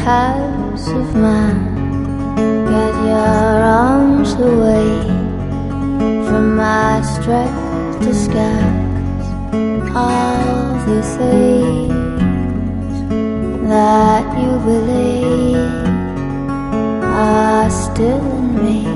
house of mine. Get your arms away from my stressed disguise. All the things that you believe are still in me.